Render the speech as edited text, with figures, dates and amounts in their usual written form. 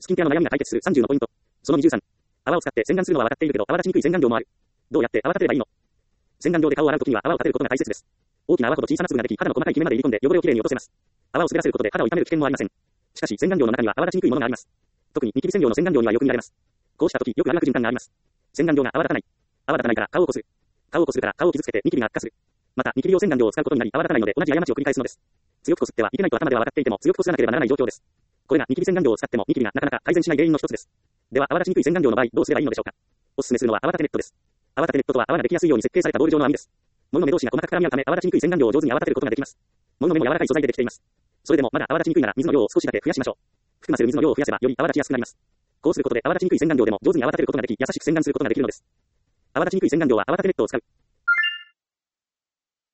スキンケアの悩みが解決する30のポイント。その23。泡を使って洗顔するのは分かっているけど、泡立ちにくい洗顔料もある。どうやって泡立てればいいの？洗顔料で顔を洗うときには泡を立てることが大切です。大きな泡ほど小さな粒ができ、肌の細かいキメまで入り込んで汚れをきれいに落とせます。泡を滑らせることで肌を傷める危険もありません。しかし、洗顔料の中には泡立ちにくいものがあります。特にニキビ洗料の洗顔料にはよく見られます。こうしたとき、よく悪循環があります。洗顔料が泡立たない。泡立たないから顔をこする。顔をこするから顔を傷つけてニキビが悪化する。また、ニキビ用洗顔料を使うことになり泡立たないので同じ過ちを繰り返すのです。強くこすってはいけないと頭では分かっていても強くこすらなければならない状況です。これがニキビ洗顔料を使ってもニキビがなかなか改善しない原因の一つです。では、泡立ちにくい洗顔料の場合、どうすればいいのでしょうか。おすすめするのは泡立てネットです。泡立てネットとは泡ができやすいように設計されたボール状の網です。物の目同士が細かく絡み合うため泡立ちにくい洗顔料を上手に泡立てることができます。物の目も柔らかい素材でできています。それでもまだ泡立ちにくいなら水の量を少しだけ増やしましょう。含ませる水の量を増やせばより泡立ちやすくなります。こうすることで泡立ちにくい洗顔料でも上手に泡立てることができ、優しく洗顔することができるのです。泡立ちにくい洗顔料は泡立てネットを使う。